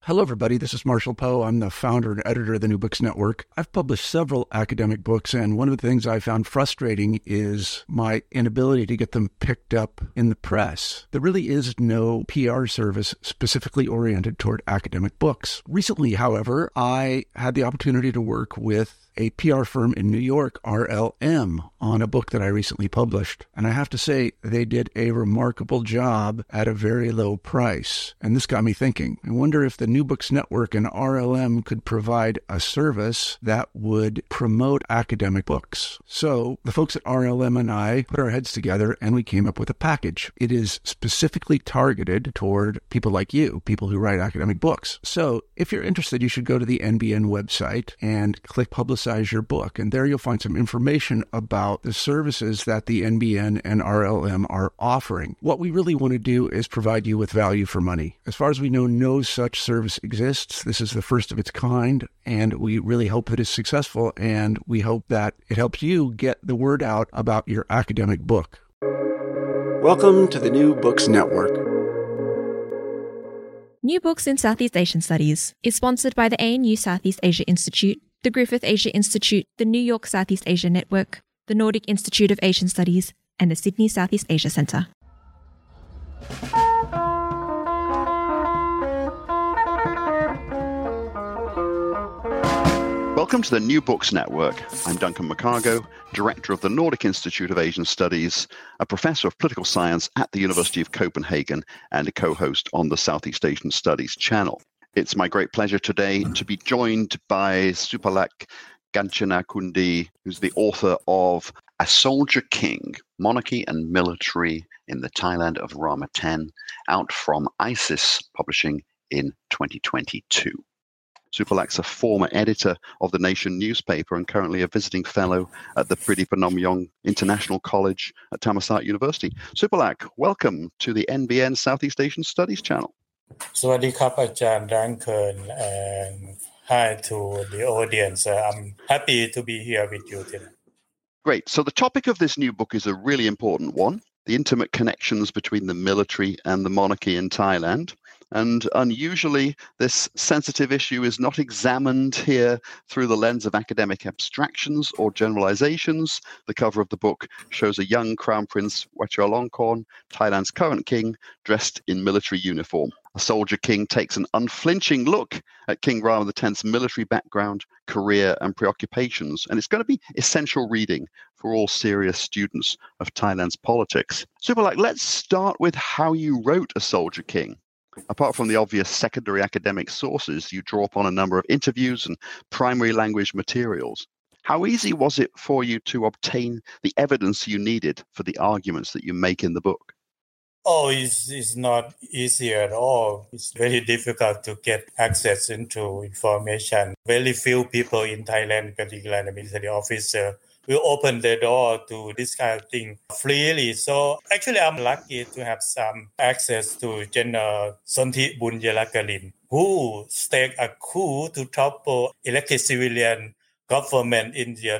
Hello, everybody. This is Marshall Poe. I'm the founder and editor of the New Books Network. I've published several academic books, and one of the things I found frustrating is my inability to get them picked up in the press. There really is no PR service specifically oriented toward academic books. Recently, however, I had the opportunity to work with a PR firm in New York, RLM, on a book that I recently published. And I have to say, they did a remarkable job at a very low price. And this got me thinking. I wonder if the New Books Network and RLM could provide a service that would promote academic books. So the folks at RLM and I put our heads together and we came up with a package. It is specifically targeted toward people like you, people who write academic books. So if you're interested, you should go to the NBN website and click Publicize Your Book. And there you'll find some information about the services that the NBN and RLM are offering. What we really want to do is provide you with value for money. As far as we know, no such service exists. This is the first of its kind, and we really hope that it's successful, and we hope that it helps you get the word out about your academic book. Welcome to the New Books Network. New Books in Southeast Asian Studies is sponsored by the ANU Southeast Asia Institute, the Griffith Asia Institute, the New York Southeast Asia Network, the Nordic Institute of Asian Studies, and the Sydney Southeast Asia Centre. Welcome to the New Books Network. I'm Duncan McCargo, Director of the Nordic Institute of Asian Studies, a Professor of Political Science at the University of Copenhagen, and a co-host on the Southeast Asian Studies channel. It's my great pleasure today to be joined by Supalak Ganchanakundi, who's the author of A Soldier King, Monarchy and Military in the Thailand of Rama X, out from ISIS Publishing in 2022. Supalak's a former editor of The Nation newspaper and currently a visiting fellow at the Pridippanomyong International College at Thammasat University. Supalak, welcome to the NBN Southeast Asian Studies channel. สวัสดีครับอาจารย์ Duncan, and hi to the audience. I'm happy to be here with you today. Great. So the topic of this new book is a really important one, the intimate connections between the military and the monarchy in Thailand. And unusually, this sensitive issue is not examined here through the lens of academic abstractions or generalizations. The cover of the book shows a young Crown Prince Vajiralongkorn, Thailand's current king, dressed in military uniform. A Soldier King takes an unflinching look at King Rama X's military background, career, and preoccupations, and it's going to be essential reading for all serious students of Thailand's politics. Supalak, let's start with how you wrote A Soldier King. Apart from the obvious secondary academic sources, you draw upon a number of interviews and primary language materials. How easy was it for you to obtain the evidence you needed for the arguments that you make in the book? Oh, it's not easy at all. It's very difficult to get access into information. Very few people in Thailand, particularly the military officer, will open the door to this kind of thing freely. So actually, I'm lucky to have some access to General Sonthi Bunyarakarin, who staged a coup to topple elected civilian government in year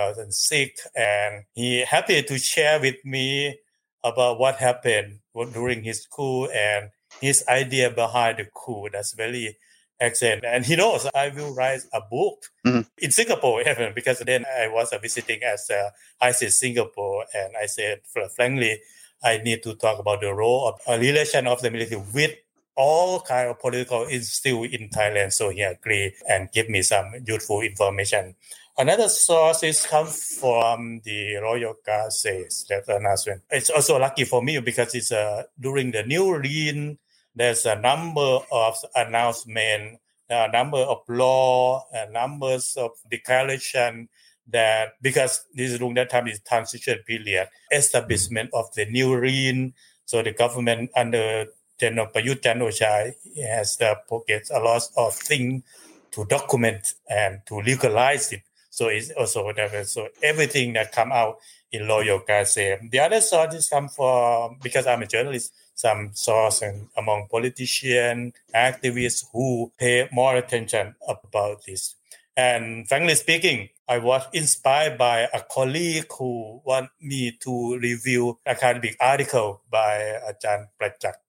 2006. And he happy to share with me about what happened during his coup and his idea behind the coup. That's very excellent. And he knows I will write a book in Singapore even, because then I was visiting as ISIS Singapore, and I said, frankly, I need to talk about the role of a relation of the military with all kind of political institute in Thailand. So he agreed and gave me some useful information. Another sources come from the Royal Gazettes, that announcement. It's also lucky for me because it's during the new reign. There's a number of announcements, a number of law, numbers of declaration that because this during that time is transition period, establishment of the new reign. So the government under General Prayut Chan-o-cha has pockets a lot of things to document and to legalize it. So it's also whatever. So everything that come out in Royal Gazette. The other sources come from, because I'm a journalist, some source and among politicians, activists who pay more attention about this. And frankly speaking, I was inspired by a colleague who want me to review an academic article by Ajahn Prachak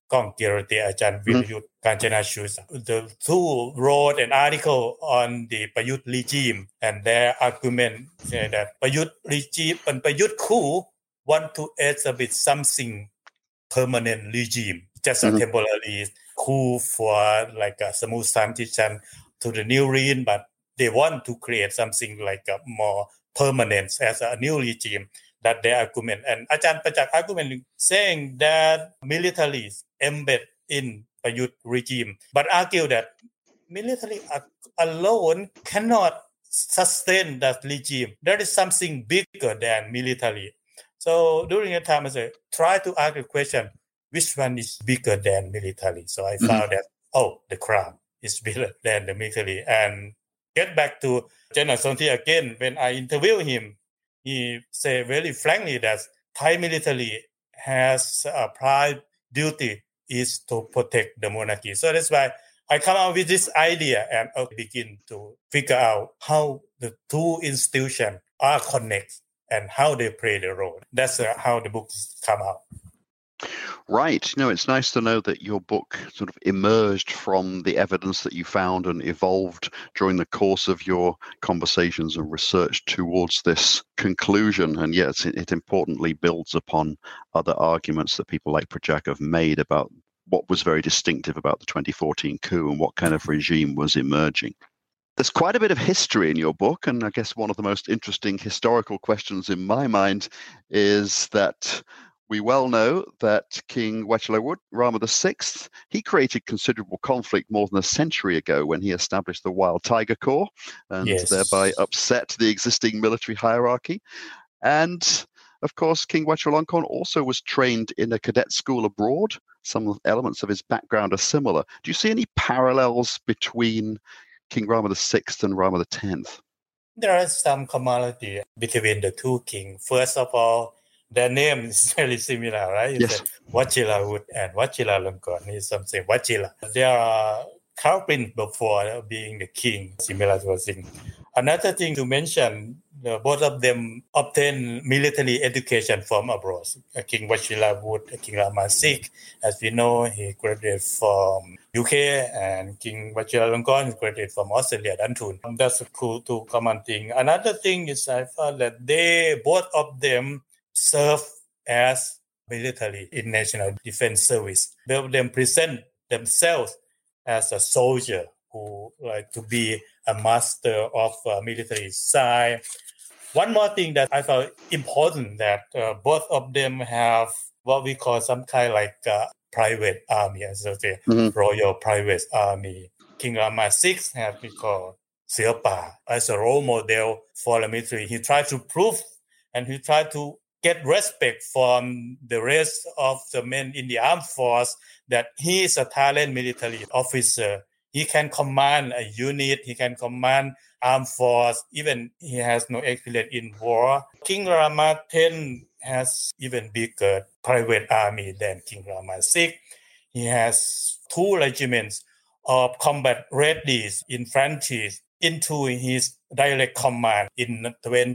Kong Kirti, Ajahn Virayut Kanchanashus. The two wrote an article on the Prayut regime, and their argument said that Prayut regime and Prayut coup want to establish something permanent regime, just a temporary coup for like a smooth transition to the new regime, but they want to create something like a more permanent as a new regime. That their argument. And Ajahn Pachak argument saying that military is embedded in Prayut regime, but argue that military alone cannot sustain that regime. There is something bigger than military. So during the time, I try to ask the question, which one is bigger than military? So I found that, the crown is bigger than the military. And get back to General Sonthi again, when I interview him, he said very frankly that Thai military has a prime duty is to protect the monarchy. So that's why I come up with this idea and I begin to figure out how the two institutions are connected and how they play the role. That's how the book come out. Right. No, it's nice to know that your book sort of emerged from the evidence that you found and evolved during the course of your conversations and research towards this conclusion. And yes, it importantly builds upon other arguments that people like Pachak have made about what was very distinctive about the 2014 coup and what kind of regime was emerging. There's quite a bit of history in your book, and I guess one of the most interesting historical questions in my mind is that we well know that King Wachilawut Rama VI, he created considerable conflict more than a century ago when he established the Wild Tiger Corps and thereby upset the existing military hierarchy. And of course, King Vajiralongkorn also was trained in a cadet school abroad. Some elements of his background are similar. Do you see any parallels between King Rama VI and Rama X? There are some commonality between the two kings. First of all, their name is very similar, right? Yes. Vajiralawut and Vajiralongkorn is something Vajira. They are crown prince before being the king, similar to a thing. Another thing to mention, both of them obtained military education from abroad. King Vajiralawut, King Rama VI, as we know, he graduated from UK, and King Vajiralongkorn graduated from Australia, Dantun. That's a cool two common thing. Another thing is I found that both of them serve as military in National Defense Service. Both of them present themselves as a soldier who like to be a master of military science. One more thing that I found important that both of them have what we call some kind like private army, as the royal private army. King Rama VI has we call Siapa as a role model for the military. He tried to prove and he tried to get respect from the rest of the men in the armed force that he is a talented military officer. He can command a unit, he can command armed force, even he has no experience in war. King Rama X has even bigger private army than King Rama VI. He has 2 regiments of combat readies infanteries into his direct command. In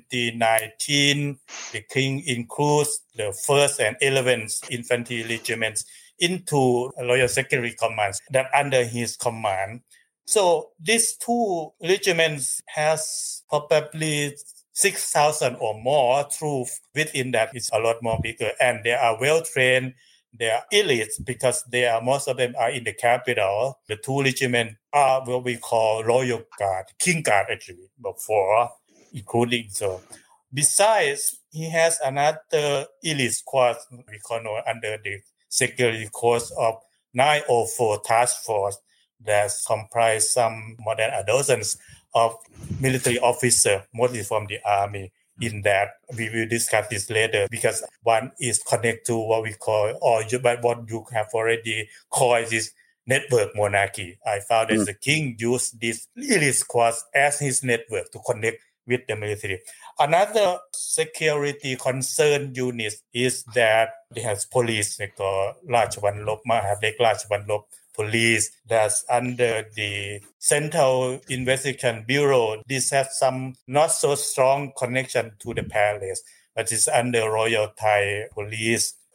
2019, the king includes the 1st and 11th infantry regiments into Royal Secretary Commands that under his command. So these 2 regiments has probably 6,000 or more troops within that. It's a lot more bigger, and they are well trained. They are elites because most of them are in the capital. The 2 regiments are what we call Royal Guard, King Guard actually, before, including so. Besides, he has another elite squad, we call under the security course of 904 Task Force that comprise some more than a dozen of military officers, mostly from the army. In that, we will discuss this later because one is connected to what we call, what you have already called this network monarchy. I found that the king used this elite squad as his network to connect with the military. Another security concern unit is that they have police, like Rajvanlop, Mahadek Rajvanlop police that's under the Central Investigation Bureau. This has some not so strong connection to the palace, but it's under Royal Thai Police.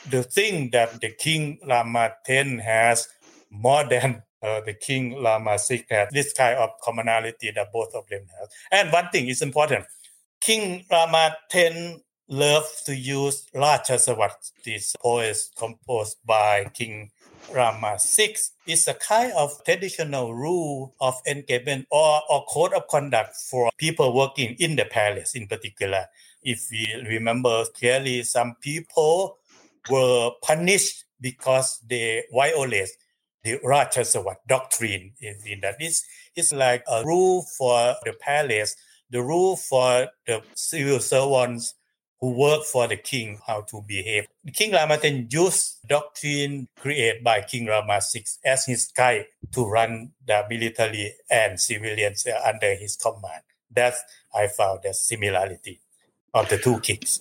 the thing that the King Rama X has more than the King Rama VI has, this kind of commonality that both of them have. And one thing is important. King Rama X loved to use Rajasavat, this poem composed by King Rama VI. Is a kind of traditional rule of engagement or code of conduct for people working in the palace in particular. If we remember clearly, some people were punished because they violate the Rajasavat doctrine. In that it's like a rule for the palace, the rule for the civil servants who work for the king, how to behave. King Rama X used doctrine created by King Rama VI as his guide to run the military and civilians under his command. That's I found the similarity of the two kings.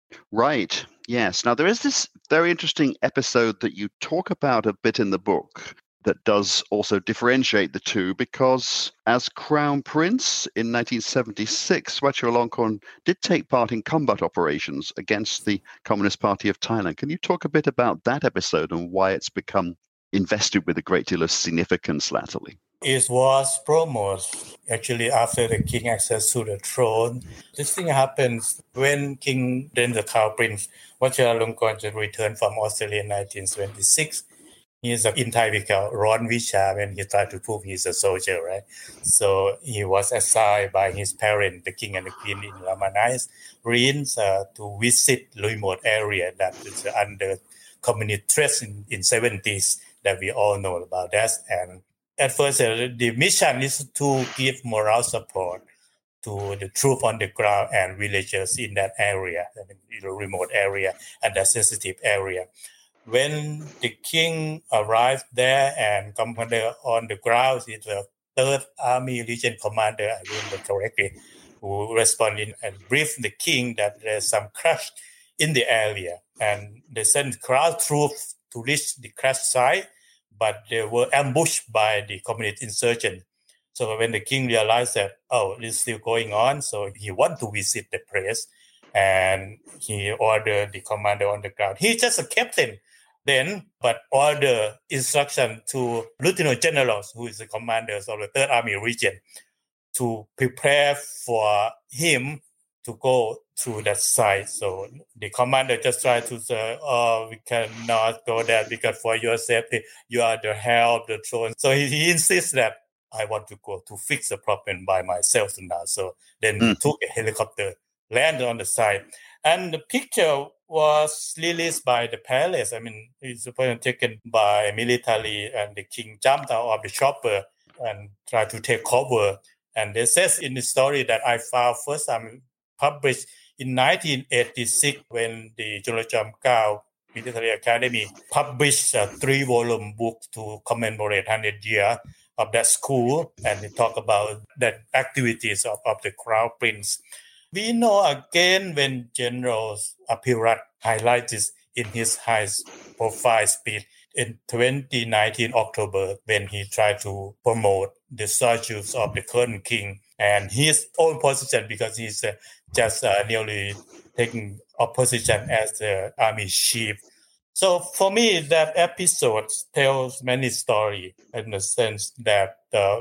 Right. Yes. Now, there is this very interesting episode that you talk about a bit in the book that does also differentiate the two, because as Crown Prince in 1976, Vajiralongkorn did take part in combat operations against the Communist Party of Thailand. Can you talk a bit about that episode and why it's become invested with a great deal of significance latterly? It was promoted actually after the king access to the throne. This thing happens when King, then the Crown Prince Vajiralongkorn returned from Australia in 1976. He's in Thai we call Ron Visha when he tried to prove he's a soldier, right? So he was assigned by his parents, the king and the queen in Lamanais Greens, to visit remote area that is under communist threats in 70s that we all know about that. And at first, the mission is to give moral support to the troops on the ground and villagers in that area, in the remote area and the sensitive area. When the king arrived there and commander on the ground is the 3rd Army Region Commander, I remember correctly, who responded and briefed the king that there's some crash in the area. And they sent crowd troops to reach the crash site, but they were ambushed by the communist insurgents. So when the king realized that, this is still going on, so he wanted to visit the place, and he ordered the commander on the ground. He's just a captain then, but order instruction to lieutenant generals, who is the commanders of the 3rd Army Region, to prepare for him to go to that site. So the commander just tried to say, we cannot go there because for your safety, you are the heir of the throne. So he insists that I want to go to fix the problem by myself now. So then he took a helicopter, landed on the site. And the picture was released by the palace. I mean, it's taken by military, and the king jumped out of the chopper and tried to take cover. And it says in the story that I found first time published in 1986 when the Jolajam Kao Military Academy published a 3-volume book to commemorate 100 years of that school, and they talk about the activities of the Crown Prince. We know again when General Apirat highlighted this in his high-profile speech in 2019 October when he tried to promote the statutes of the current king and his own position, because he's just nearly taking opposition as the army chief. So for me, that episode tells many stories in the sense that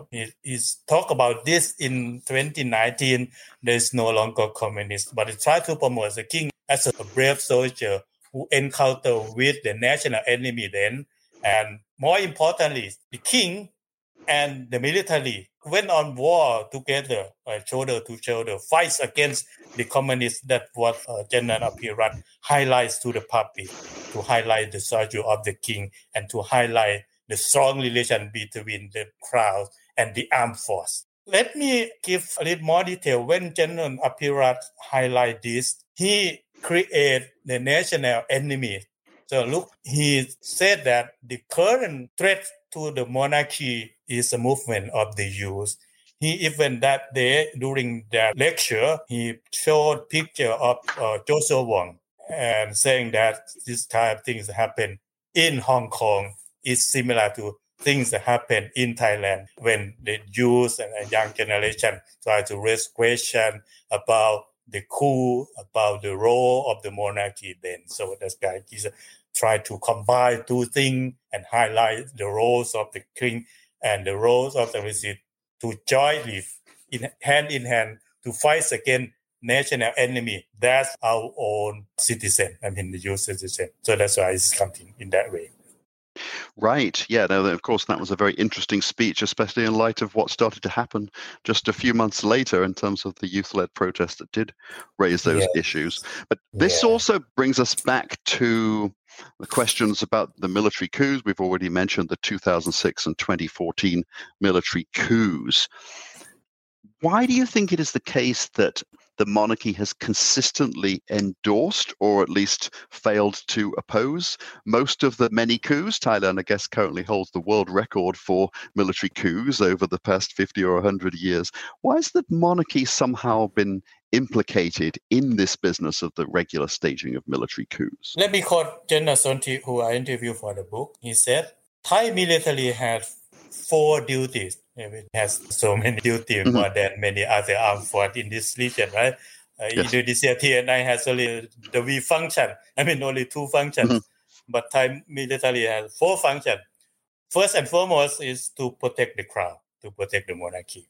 he's talk about this in 2019. There's no longer communist, but he tried to promote the king as a brave soldier who encountered with the national enemy then. And more importantly, the king and the military went on war together, shoulder to shoulder, fights against the communists. That what General Apirat highlights to the public, to highlight the soldier of the king and to highlight the strong relation between the crowd and the armed force. Let me give a little more detail. When General Apirat highlight this, he created the national enemy. So look, he said that the current threat to the monarchy is a movement of the youth. He even that day during that lecture, he showed picture of Joshua Wong and saying that this kind of things happen in Hong Kong is similar to things that happen in Thailand when the youth and a young generation try to raise questions about the coup, about the role of the monarchy then. So this guy is try to combine two things and highlight the roles of the king and the roles of the visit to jointly, hand in hand, to fight against national enemy. That's our own citizen, the youth citizen. So that's why it's something in that way. Right. Yeah. No, of course, that was a very interesting speech, especially in light of what started to happen just a few months later in terms of the youth-led protest that did raise those issues. But this also brings us back to the questions about the military coups. We've already mentioned the 2006 and 2014 military coups. Why do you think it is the case that the monarchy has consistently endorsed or at least failed to oppose most of the many coups? Thailand, I guess, currently holds the world record for military coups over the past 50 or 100 years. Why has the monarchy somehow been implicated in this business of the regular staging of military coups? Let me quote General Sonthi, who I interviewed for the book. He said, Thai military had 4 duties. It has so many duties more than many other armed forces in this region, right? Indonesia TNI has only the V function. Only 2 functions. But Thai military has 4 functions. First and foremost is to protect the crown, to protect the monarchy.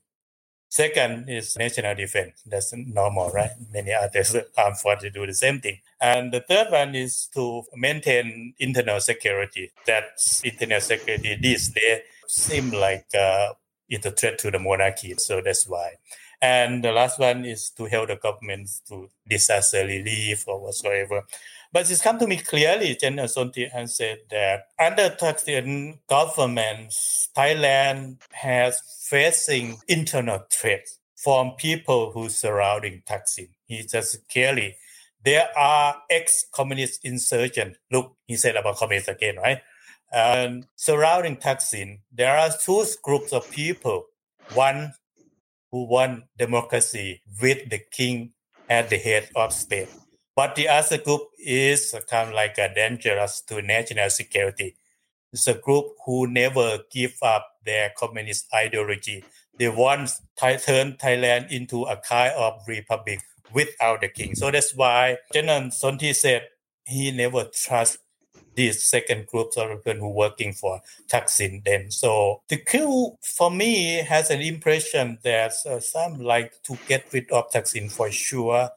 Second is national defense. That's normal, right? Many other armed forces do the same thing. And the third one is to maintain internal security. That's internal security. They seem like it's a threat to the monarchy. So that's why. And the last one is to help the government to disaster relief or whatsoever. But it's come to me clearly, General Sonthi has said that under Thaksin government, Thailand has facing internal threats from people who surrounding Thaksin. He says clearly, there are ex-communist insurgents. Look, he said about communists again, right? And surrounding Thaksin, there are 2 groups of people. One who want democracy with the king at the head of state. But the other group is kind of like dangerous to national security. It's a group who never give up their communist ideology. They want to turn Thailand into a kind of republic without the king. So that's why General Sonthi said he never trusts these second groups of people who working for Thaksin then. So the coup, for me, has an impression that some like to get rid of Thaksin for sure.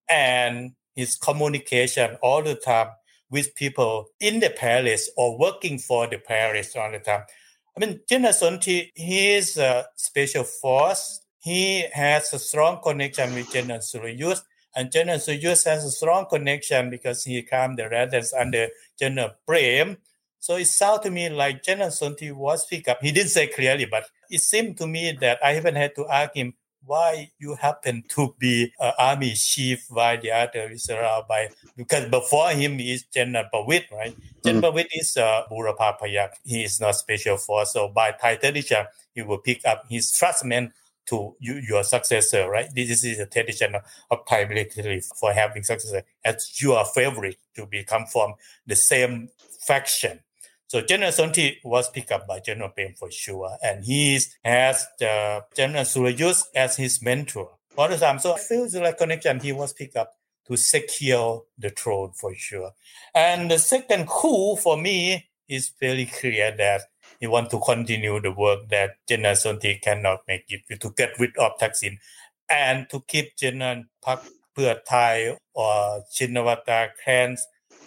And his communication all the time with people in the palace or working for the palace all the time. General Sonthi, he is a special force. He has a strong connection with General Surayut. And General Surayut has a strong connection because he came the radars under General Prem. So it sounded to me like General Sonthi was picked up. He didn't say clearly, but it seemed to me that I even had to ask him why you happen to be army chief while the other is around by, because before him is General Pawit, right? General Pawit is Burapha Payak. He is not special force. So by Thai tradition, he will pick up his trustman to your successor, right? This is a tradition of Thai military for having successor as your favorite to become from the same faction. So General Sonthi was picked up by General Prem for sure, and he has General Surayut as his mentor all the time. So I feel like connection. He was picked up to secure the throne for sure. And the second coup for me is very clear that he wants to continue the work that General Sonthi cannot make it, to get rid of Thaksin and to keep General Pak Pheu Thai or Shinawatra clans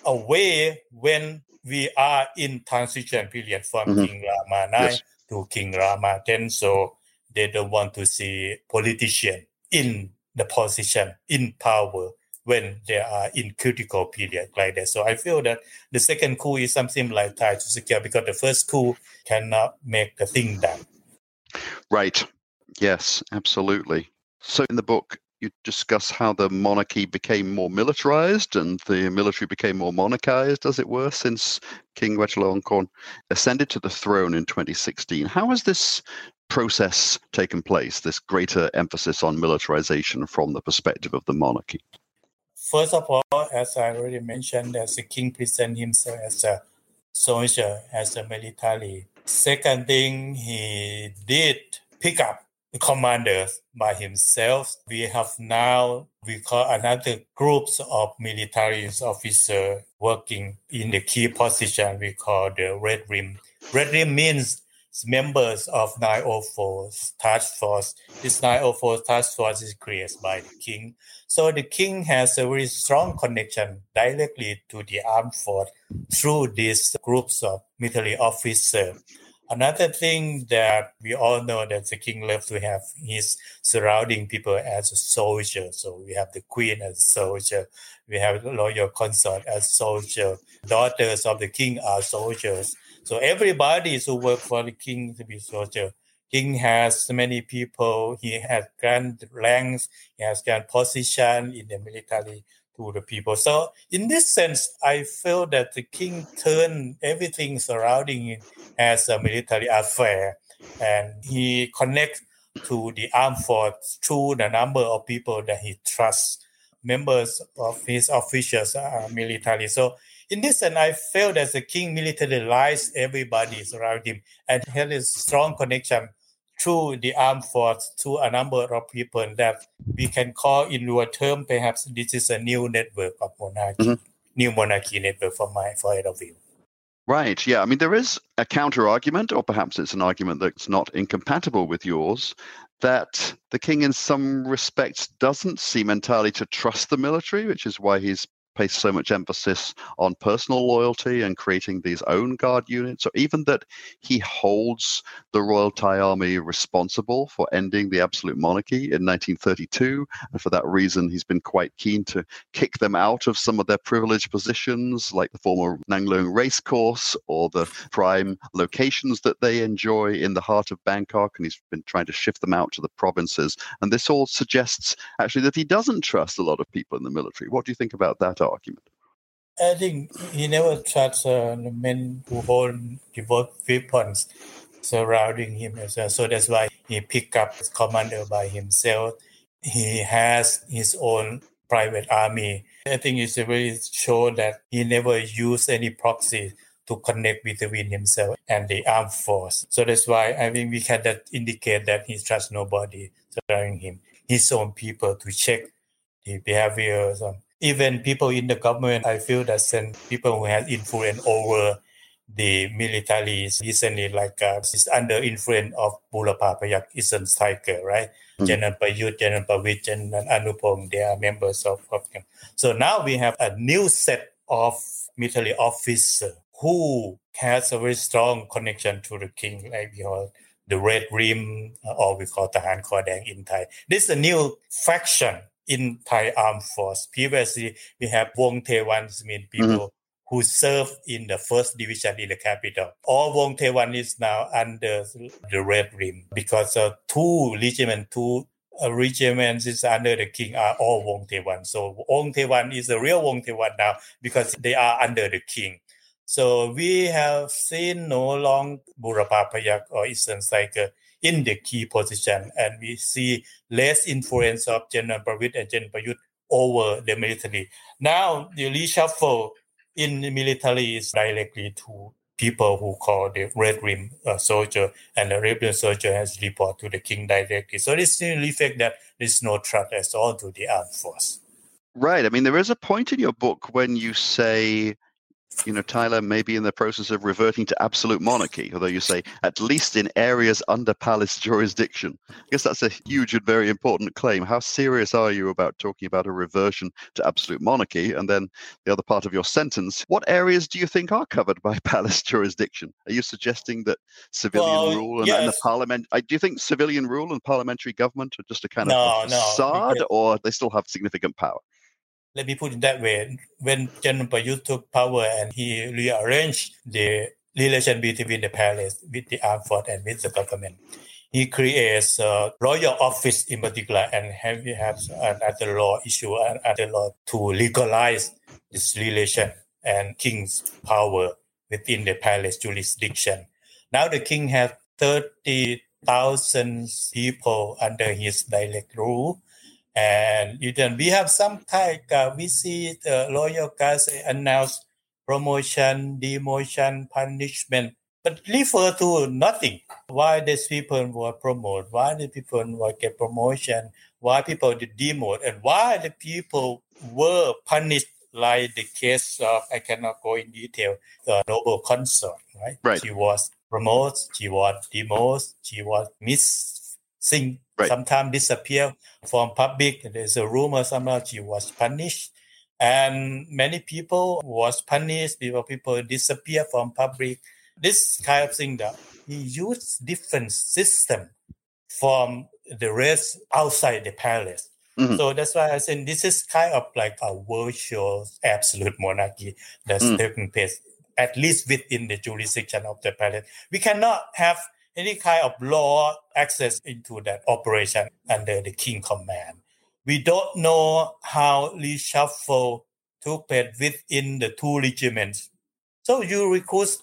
away when we are in transition period from King Rama IX to King Rama X. So they don't want to see politicians in the position, in power, when they are in critical period like that. So I feel that the second coup is something like Thai to secure, because the first coup cannot make the thing done. Right. Yes, absolutely. So in the book, you discuss how the monarchy became more militarized and the military became more monarchized, as it were, since King Vajiralongkorn ascended to the throne in 2016. How has this process taken place, this greater emphasis on militarization from the perspective of the monarchy? First of all, as I already mentioned, as the king presented himself as a soldier, as a military. Second thing, he did pick up commanders by himself. We have now, we call another groups of military officers working in the key position we call the Red Rim. Red Rim means members of 904 Task Force. This 904 Task Force is created by the king. So the king has a very strong connection directly to the armed force through these groups of military officers. Another thing that we all know that the king loves to have is surrounding people as a soldier. So we have the queen as a soldier. We have the royal consort as soldier. Daughters of the king are soldiers. So everybody who work for the king to be soldier. King has many people. He has grand ranks. He has grand position in the military to the people. So in this sense, I feel that the king turned everything surrounding him as a military affair, and he connects to the armed force through the number of people that he trusts. Members of his officials are military. So in this sense, I feel that the king militarized everybody around him and had a strong connection through the armed force to a number of people that we can call in your term, perhaps this is a new network of monarchy, new monarchy network from my point of view. Right. Yeah. I mean, there is a counter argument, or perhaps it's an argument that's not incompatible with yours, that the king in some respects doesn't seem entirely to trust the military, which is why he's placed so much emphasis on personal loyalty and creating these own guard units, or even that he holds the Royal Thai Army responsible for ending the absolute monarchy in 1932. And for that reason, he's been quite keen to kick them out of some of their privileged positions, like the former Nang Leung racecourse or the prime locations that they enjoy in the heart of Bangkok. And he's been trying to shift them out to the provinces. And this all suggests actually that he doesn't trust a lot of people in the military. What do you think about that argument? I think he never trusts the men who hold devout weapons surrounding him as well. So that's why he picked up his commander by himself. He has his own private army. I think it's very sure that he never used any proxy to connect between himself and the armed force. So that's why I think we can indicate that he trusts nobody surrounding him. His own people to check the behaviors. Even people in the government, I feel that some people who have influence over the military recently, like is under influence of Burapha Payak, Eastern Tiger, right? General Prayut, General Pawit, and Anupong, they are members of them. So now we have a new set of military officers who has a very strong connection to the king, like we call the Red Rim, or we call Tahan Kodang in Thai. This is a new faction in Thai armed force. Previously, we have Wong Tae-wan, mean people who serve in the first division in the capital. All Wong Tae-wan is now under the Red Rim because two regiments is under the king are all Wong Tae-wan. So Wong Tae-wan is the real Wong Tae-wan now because they are under the king. So we have seen no longer Burapha Payak or Eastern Tiger in the key position, and we see less influence of General Pawit and General Payut over the military. Now, the reshuffle in the military is directly to people who call the Red Rim soldier, and the Red Rim soldier has reported to the king directly. So this reflects that there's no threat at all to the armed force. Right. I mean, there is a point in your book when you say, Thailand may be in the process of reverting to absolute monarchy, although you say at least in areas under palace jurisdiction. I guess that's a huge and very important claim. How serious are you about talking about a reversion to absolute monarchy? And then the other part of your sentence, what areas do you think are covered by palace jurisdiction? Are you suggesting that civilian rule and the parliament, do you think civilian rule and parliamentary government are just a kind of facade, or they still have significant power? Let me put it that way. When General Payut took power and he rearranged the relation between the palace, with the armed force and with the government, he creates a royal office in particular, and he has another law issue, another law to legalize this relation and king's power within the palace jurisdiction. Now the king has 30,000 people under his direct rule. And we have some type, we see the royal guards announce promotion, demotion, punishment but refer to nothing. Why these people were promoted? Why the people were get promotion? Why people did demote? And why the people were punished? Like the case of, I cannot go in detail, the Noble Consort, right? Right. She was promoted, she was demoted, she was missing, right. sometimes disappear from public. There's a rumor somehow she was punished. And many people was punished, people disappear from public. This kind of thing that he used different system from the rest outside the palace. Mm-hmm. So that's why I said this is kind of like a virtual absolute monarchy that's taking place, at least within the jurisdiction of the palace. We cannot have any kind of law access into that operation under the king command. We don't know how reshuffle took place within the two regiments. So you recruit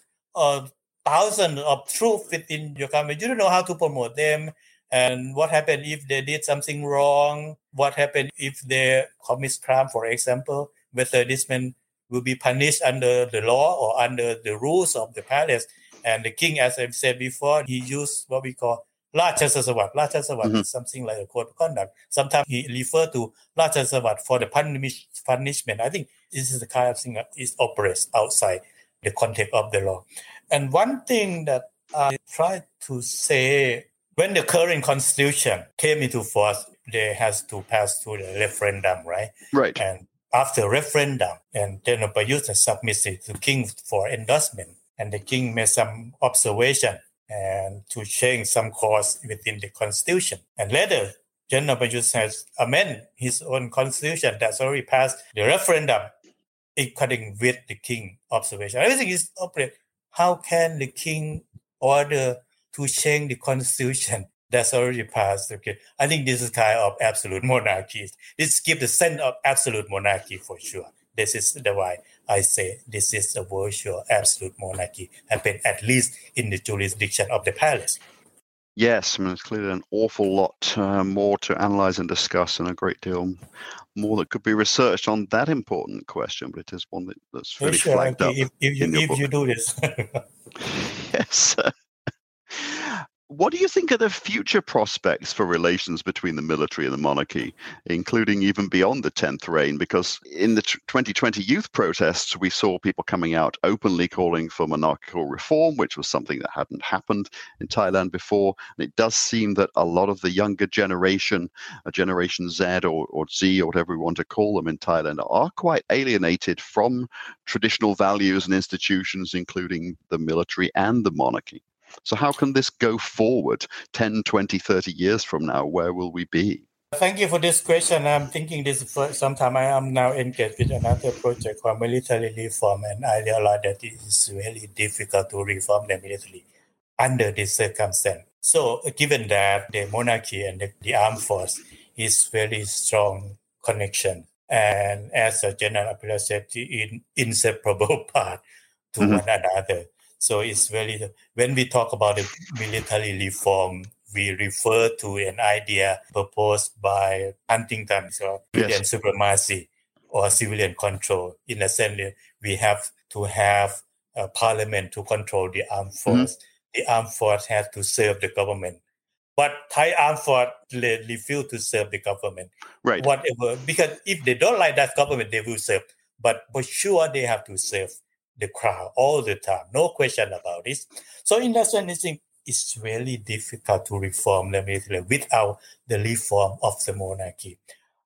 thousands of troops within your government. You don't know how to promote them. And what happened if they did something wrong? What happened if they commit crime, for example? Whether this man will be punished under the law or under the rules of the palace. And the king, as I've said before, he used what we call Rajasasawat. Rajasasawat is something like a code of conduct. Sometimes he referred to Rajasasawat for the punishment. I think this is the kind of thing that is operates outside the context of the law. And one thing that I try to say, when the current constitution came into force, they has to pass through the referendum, right? Right. And after referendum, and General Prayut submitted to king for endorsement, and the king made some observation and to change some clause within the constitution. And later, General Prayut has amended his own constitution that's already passed the referendum, according with the king observation. Everything is operate. How can the king order to change the constitution that's already passed? Okay, I think this is kind of absolute monarchy. This gives the sense of absolute monarchy for sure. This is the why I say this is a virtual absolute monarchy, happen at least in the jurisdiction of the palace. Yes, I mean, there's clearly an awful lot more to analyze and discuss, and a great deal more that could be researched on that important question. But it is one that's really flagged up. If you do this. Yes. What do you think are the future prospects for relations between the military and the monarchy, including even beyond the 10th reign? Because in the 2020 youth protests, we saw people coming out openly calling for monarchical reform, which was something that hadn't happened in Thailand before. And it does seem that a lot of the younger generation, Generation Z or Z or whatever we want to call them in Thailand, are quite alienated from traditional values and institutions, including the military and the monarchy. So how can this go forward 10, 20, 30 years from now? Where will we be? Thank you for this question. I'm thinking this for some time. I am now engaged with another project called military reform, and I realize that it is really difficult to reform the military under this circumstance. So given that the monarchy and the armed force is very strong connection, and as a general Apila said, inseparable part to one another. So it's very, when we talk about the military reform, we refer to an idea proposed by Huntington, so civilian supremacy or civilian control. In a sense, we have to have a parliament to control the armed force. The armed force has to serve the government. But Thai armed force refuse to serve the government. Right. Whatever, because if they don't like that government, they will serve. But for sure, they have to serve the crowd all the time. No question about this. So in that sense, I think it's really difficult to reform the military without the reform of the monarchy.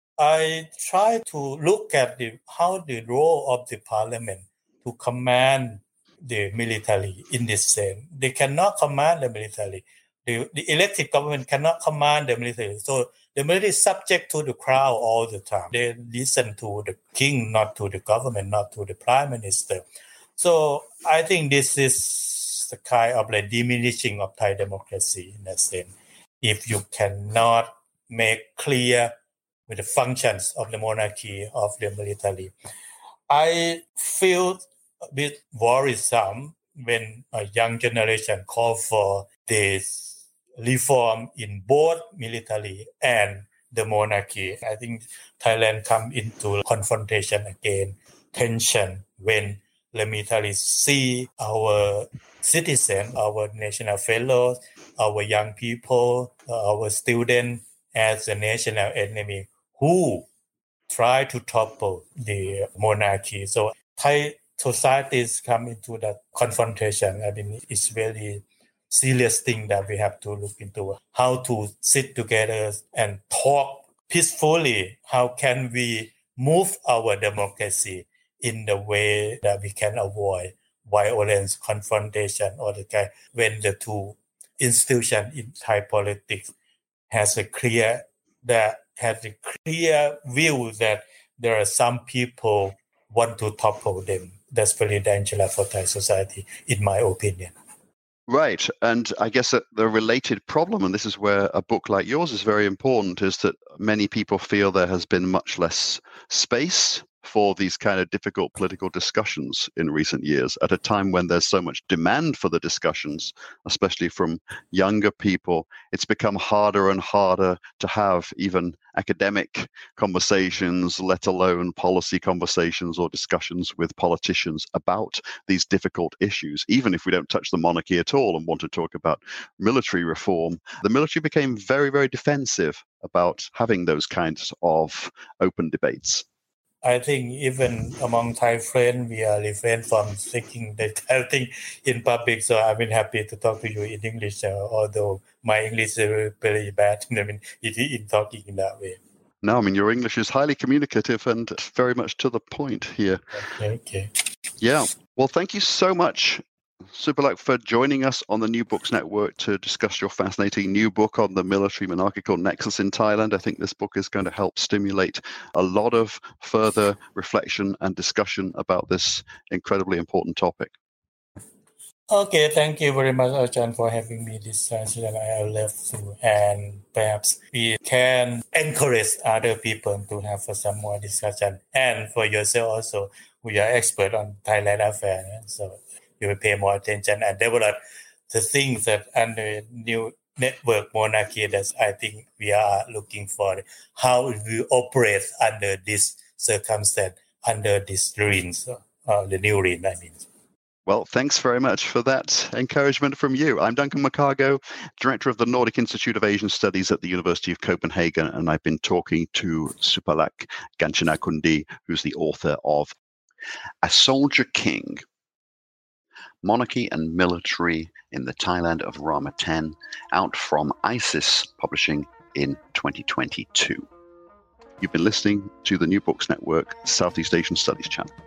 I try to look at how the role of the parliament to command the military in this sense. They cannot command the military. The elected government cannot command the military. So the military is subject to the crowd all the time. They listen to the king, not to the government, not to the prime minister. So I think this is the kind of like diminishing of Thai democracy in a sense. If you cannot make clear with the functions of the monarchy, of the military. I feel a bit worrisome when a young generation call for this reform in both military and the monarchy. I think Thailand come into confrontation again, tension, when let me tell you, see our citizens, our national fellows, our young people, our students as a national enemy who try to topple the monarchy. So Thai societies come into that confrontation. I mean, it's very serious thing that we have to look into. How to sit together and talk peacefully. How can we move our democracy in the way that we can avoid violence, confrontation, or the kind when the two institutions in Thai politics has a clear view that there are some people want to topple them. That's very dangerous for Thai society, in my opinion. Right. And I guess that the related problem, and this is where a book like yours is very important, is that many people feel there has been much less space for these kind of difficult political discussions in recent years at a time when there's so much demand for the discussions, especially from younger people. It's become harder and harder to have even academic conversations, let alone policy conversations or discussions with politicians about these difficult issues. Even if we don't touch the monarchy at all and want to talk about military reform, the military became very, very defensive about having those kinds of open debates. I think even among Thai friends, we are refrained from speaking the Thai thing in public. So I've been happy to talk to you in English, although my English is very bad. I mean, in talking in that way. No, I mean, your English is highly communicative and very much to the point here. Okay. Yeah. Well, thank you so much, Supalak, for joining us on the New Books Network to discuss your fascinating new book on the military monarchical nexus in Thailand. I think this book is going to help stimulate a lot of further reflection and discussion about this incredibly important topic. Okay, thank you very much, Ajahn, for having me this session. I love to, and perhaps we can encourage other people to have some more discussion. And for yourself also, we are expert on Thailand affairs, so you will pay more attention and develop the things that under new network monarchy that I think we are looking for, how we operate under this circumstance, under this reigns, the new reign, I mean. Well, thanks very much for that encouragement from you. I'm Duncan McCargo, Director of the Nordic Institute of Asian Studies at the University of Copenhagen, and I've been talking to Supalak Ganchanakundi, who's the author of A Soldier King, Monarchy and Military in the Thailand of Rama X, out from ISIS Publishing in 2022. You've been listening to the New Books Network Southeast Asian Studies channel.